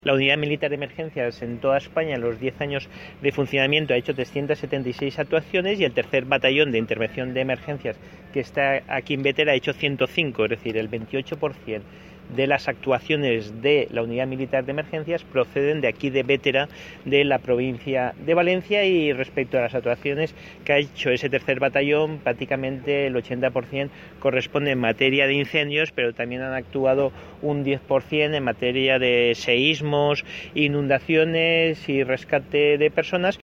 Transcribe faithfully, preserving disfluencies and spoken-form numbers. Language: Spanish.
La Unidad Militar de Emergencias en toda España en los diez años de funcionamiento ha hecho trescientas setenta y seis actuaciones y el tercer batallón de intervención de emergencias que está aquí en Bétera ha hecho ciento cinco, es decir, el veintiocho por ciento de las actuaciones de la Unidad Militar de Emergencias proceden de aquí de Bétera, de la provincia de Valencia, y respecto a las actuaciones que ha hecho ese tercer batallón, prácticamente el ochenta por ciento corresponde en materia de incendios, pero también han actuado un diez por ciento en materia de seísmos, inundaciones y rescate de personas.